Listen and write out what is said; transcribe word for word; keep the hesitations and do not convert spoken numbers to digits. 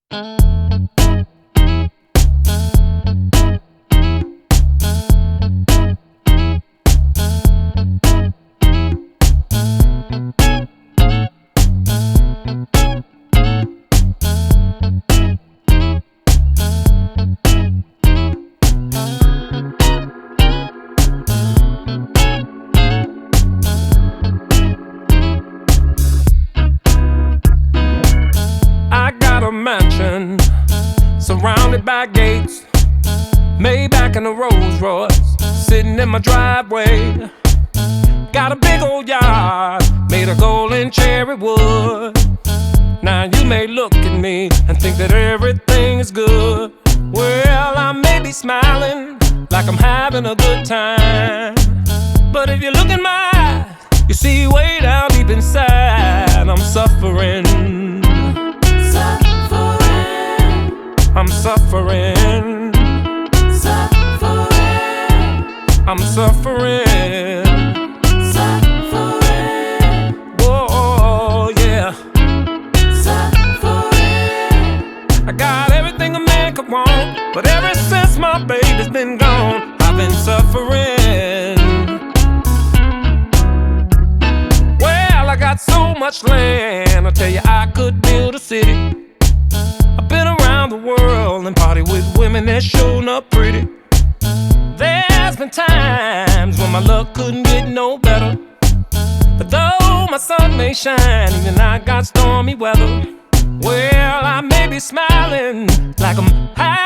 I got a mansion surrounded by gates, Maybach and a Rolls Royce sitting in my driveway. Got a big old yard made of gold and cherry wood. Now you may look at me and think that everything is good. Well, I may be smiling like I'm having a good time, but if you look in my eyes, you see way down deep inside I'm suffering. I'm suffering. Suffering. I'm suffering. Suffering. Whoa, yeah. Suffering. I got everything a man could want, but ever since my baby's been gone, I've been suffering. Well, I got so much land, I tell you I could build a city. I've been around the world and party with women that shown up pretty. There's been times when my luck couldn't get no better, but though my sun may shine, even I got stormy weather. Well, I may be smiling like I'm high